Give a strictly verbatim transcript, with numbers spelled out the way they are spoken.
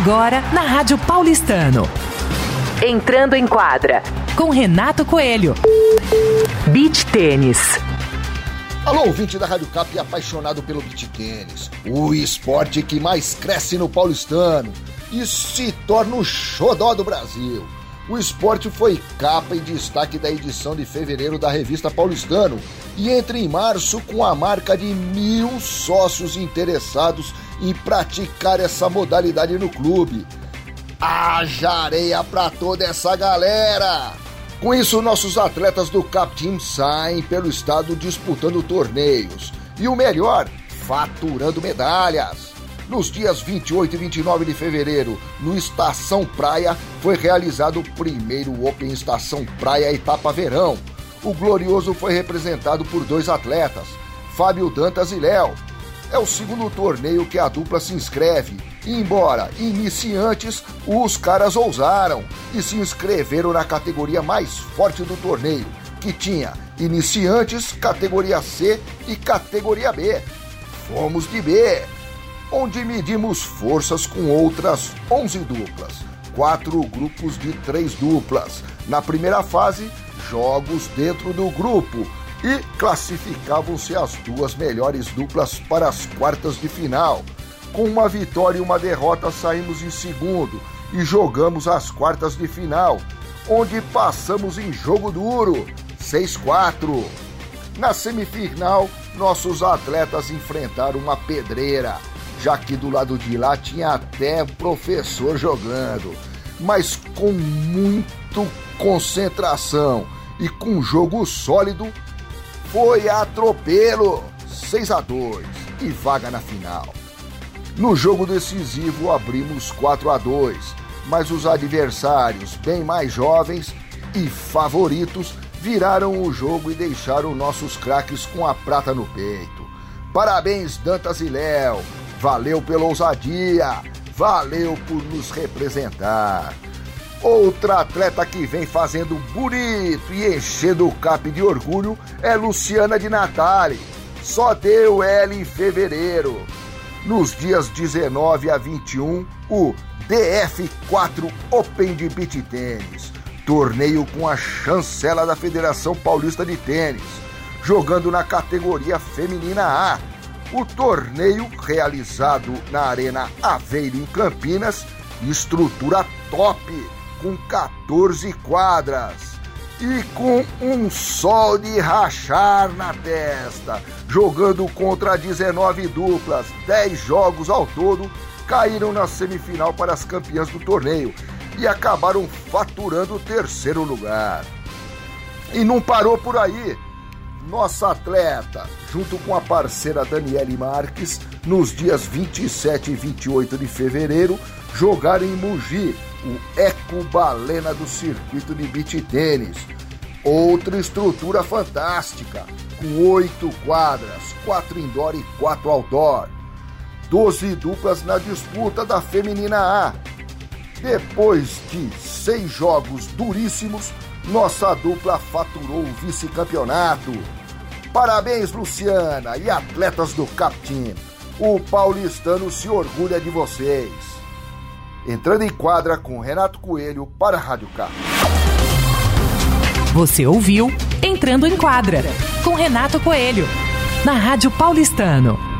Agora na Rádio Paulistano. Entrando em quadra com Renato Coelho. Beach Tênis. Alô, ouvinte da Rádio Cap e apaixonado pelo beach tênis, o esporte que mais cresce no paulistano e se torna o xodó do Brasil. O esporte foi capa e destaque da edição de fevereiro da revista Paulistano e entra em março com a marca de mil sócios interessados em praticar essa modalidade no clube. Haja areia pra toda essa galera! Com isso, nossos atletas do Cap Team saem pelo estado disputando torneios. E o melhor, faturando medalhas. Nos dias vinte e oito e vinte e nove de fevereiro, no Estação Praia, foi realizado o primeiro Open Estação Praia Etapa Verão. O Glorioso foi representado por dois atletas, Fábio Dantas e Léo. É o segundo torneio que a dupla se inscreve. E embora iniciantes, os caras ousaram e se inscreveram na categoria mais forte do torneio, que tinha iniciantes, categoria C e categoria B. Fomos de B, onde medimos forças com outras onze duplas, quatro grupos de três duplas. Na primeira fase, jogos dentro do grupo e classificavam-se as duas melhores duplas para as quartas de final. Com uma vitória e uma derrota, saímos em segundo e jogamos as quartas de final, onde passamos em jogo duro, seis a quatro. Na semifinal, nossos atletas enfrentaram uma pedreira, já que do lado de lá tinha até professor jogando, mas com muito concentração e com jogo sólido, foi atropelo, seis a dois e vaga na final. No jogo decisivo abrimos quatro a dois, mas os adversários, bem mais jovens e favoritos, viraram o jogo e deixaram nossos craques com a prata no peito. Parabéns, Dantas e Léo, valeu pela ousadia, valeu por nos representar. Outra atleta que vem fazendo bonito e enchendo o cap de orgulho é Luciana de Natale, só deu ela em fevereiro. Nos dias dezenove a vinte e um, o D F quatro Open de Beach Tênis, torneio com a chancela da Federação Paulista de Tênis, jogando na categoria feminina A. O torneio, realizado na Arena Aveiro em Campinas, estrutura top, com quatorze quadras. E com um sol de rachar na testa, jogando contra dezenove duplas, dez jogos ao todo, caíram na semifinal para as campeãs do torneio e acabaram faturando o terceiro lugar. E não parou por aí. Nossa atleta, junto com a parceira Daniele Marques, nos dias vinte e sete e vinte e oito de fevereiro, jogaram em Mogi o Eco Balena do circuito de beach tênis. Outra estrutura fantástica, com oito quadras, quatro indoor e quatro outdoor. doze duplas na disputa da feminina A. Depois de seis jogos duríssimos, nossa dupla faturou o vice-campeonato. Parabéns, Luciana e atletas do Cap Team. O paulistano se orgulha de vocês. Entrando em quadra com Renato Coelho para a Rádio Cap. Você ouviu Entrando em Quadra com Renato Coelho na Rádio Paulistano.